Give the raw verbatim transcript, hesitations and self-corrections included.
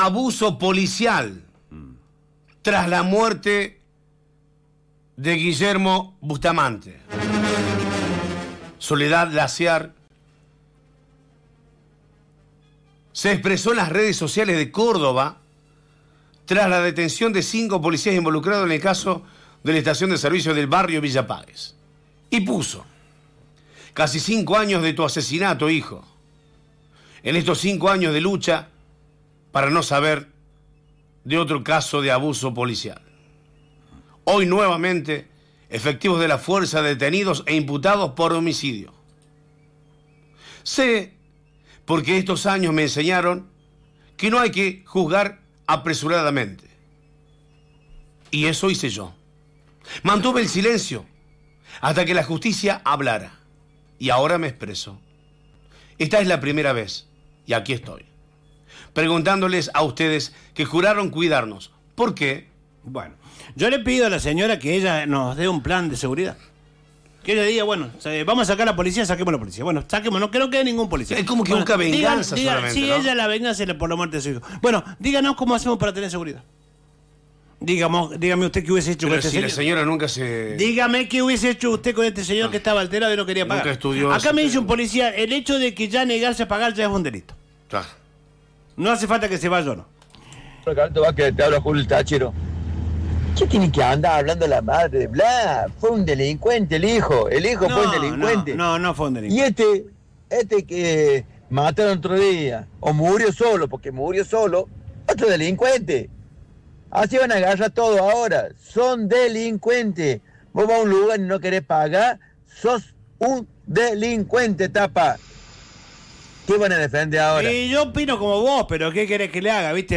abuso policial tras la muerte de Guillermo Bustamante. Soledad Laciar se expresó en las redes sociales de Córdoba tras la detención de cinco policías involucrados en el caso de la estación de servicio del barrio Villa Páez. Y puso: casi cinco años de tu asesinato, hijo. En estos cinco años de lucha para no saber de otro caso de abuso policial. Hoy nuevamente, efectivos de la fuerza detenidos e imputados por homicidio. Sé, porque estos años me enseñaron que no hay que juzgar apresuradamente. Y eso hice yo. Mantuve el silencio hasta que la justicia hablara. Y ahora me expreso. Esta es la primera vez, y aquí estoy, preguntándoles a ustedes que juraron cuidarnos. ¿Por qué? Bueno, yo le pido a la señora que ella nos dé un plan de seguridad. Que ella diga, bueno, vamos a sacar a la policía, saquemos a la policía. Bueno, saquemos, no creo que haya ningún policía. Es como que bueno, busca venganza diga, solamente, si ¿no? ella la venganza es por la muerte de su hijo. Bueno, díganos cómo hacemos para tener seguridad. Dígame, dígame usted qué hubiese hecho Pero con este si señor. la señora nunca se... Dígame qué hubiese hecho usted con este señor no. que estaba alterado y no quería pagar. Nunca estudió. Acá me dice un policía, el hecho de que ya negarse a pagar ya es un delito. Ah. No hace falta que se vaya o no. Va que te habla Julio el Tachero. ¿Qué tiene que andar hablando la madre de Bla? Fue un delincuente el hijo. El hijo no, fue un delincuente. No, no, no fue un Y delincuente. este, este que mataron otro día, o murió solo, porque murió solo, otro delincuente. Así van a agarrar todo ahora. Son delincuentes. Vos vas a un lugar y no querés pagar, sos un delincuente, tapa. ¿Qué van a defender ahora? Y yo opino como vos, pero ¿qué querés que le haga, viste?